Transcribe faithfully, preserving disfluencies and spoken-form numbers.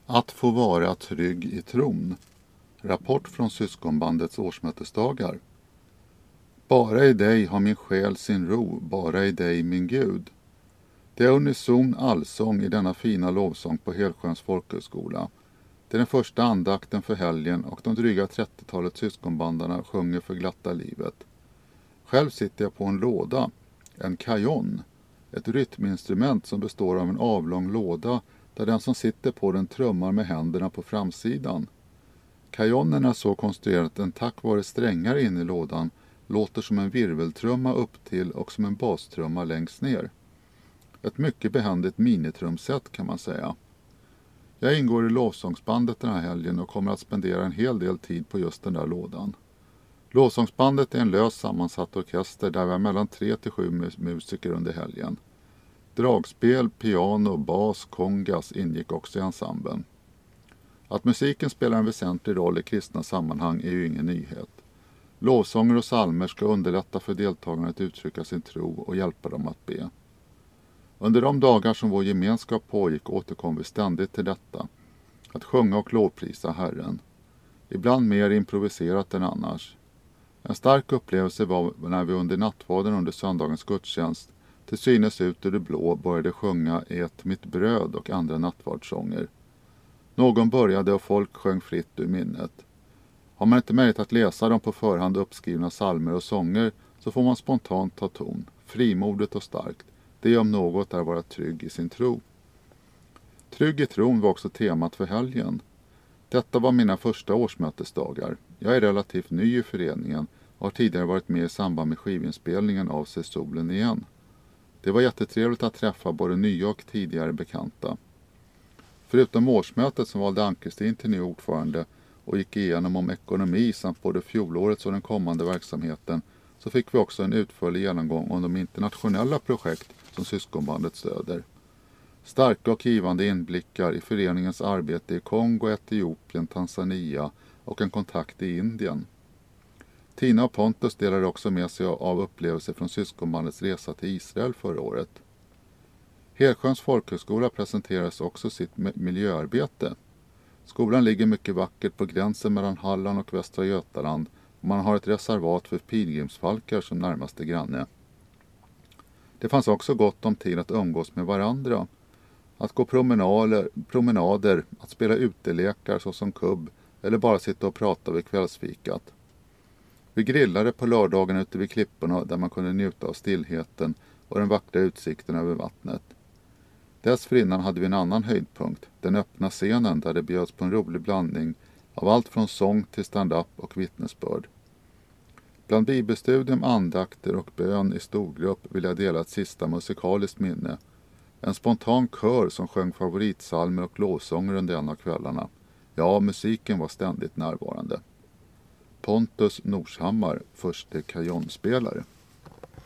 Att få vara trygg i tron. Rapport från syskonbandets årsmötesdagar. Bara i dig har min själ sin ro, bara i dig min Gud. Det är unison allsång i denna fina lovsång på Helsjöns folkhögskola. Det är den första andakten för helgen och de dryga trettiotalet syskonbandarna sjunger för glatta livet. Själv sitter jag på en låda, en kajon, ett rytminstrument som består av en avlång låda där den som sitter på den trummar med händerna på framsidan. Kajonen är så konstruerad att den tack vare strängar in i lådan låter som en virveltrumma upp till och som en bastrumma längst ner. Ett mycket behändigt minitrumset kan man säga. Jag ingår i lovsångsbandet den här helgen och kommer att spendera en hel del tid på just den där lådan. Lovsångsbandet är en lös sammansatt orkester där vi har mellan tre till sju musiker under helgen. Dragspel, piano, bas, kongas ingick också i ensemblen. Att musiken spelar en väsentlig roll i kristna sammanhang är ju ingen nyhet. Lovsånger och psalmer ska underlätta för deltagarna att uttrycka sin tro och hjälpa dem att be. Under de dagar som vår gemenskap pågick återkom vi ständigt till detta, att sjunga och lovprisa Herren. Ibland mer improviserat än annars. En stark upplevelse var när vi under nattvarden under söndagens gudstjänst till synes ut ur det blå började sjunga Ät mitt bröd och andra nattvardssånger. Någon började och folk sjöng fritt ur minnet. Har man inte möjlighet att läsa de på förhand uppskrivna psalmer och sånger så får man spontant ta ton, frimodigt och starkt. Det om något är att vara trygg i sin tro. Trygg i tron var också temat för helgen. Detta var mina första årsmötesdagar. Jag är relativt ny i föreningen och har tidigare varit med i samband med skivinspelningen av Se solen igen. Det var jättetrevligt att träffa både nya och tidigare bekanta. Förutom årsmötet som valde Ann-Kristin till ny ordförande och gick igenom om ekonomi samt både fjolårets och den kommande verksamheten så fick vi också en utförlig genomgång om de internationella projekt som syskonbandet stöder. Starka och givande inblickar i föreningens arbete i Kongo, Etiopien, Tanzania och en kontakt i Indien. Tina och Pontus delade också med sig av upplevelser från syskonbandets resa till Israel förra året. Helsjöns folkhögskola presenterades också sitt miljöarbete. Skolan ligger mycket vackert på gränsen mellan Halland och Västra Götaland och man har ett reservat för pilgrimsfalkar som närmaste granne. Det fanns också gott om tid att umgås med varandra. Att gå promenader, promenader att spela utelekar såsom kubb eller bara sitta och prata vid kvällsfikat. Vi grillade på lördagen ute vid klipporna där man kunde njuta av stillheten och den vackra utsikten över vattnet. Dessförinnan hade vi en annan höjdpunkt, den öppna scenen där det bjöds på en rolig blandning av allt från sång till stand-up och vittnesbörd. Bland bibelstudium, andakter och bön i storgrupp vill jag dela ett sista musikaliskt minne. En spontan kör som sjöng favoritsalmer och lovsånger under en av kvällarna. Ja, musiken var ständigt närvarande. Pontus Norshammar, förste kajonspelare.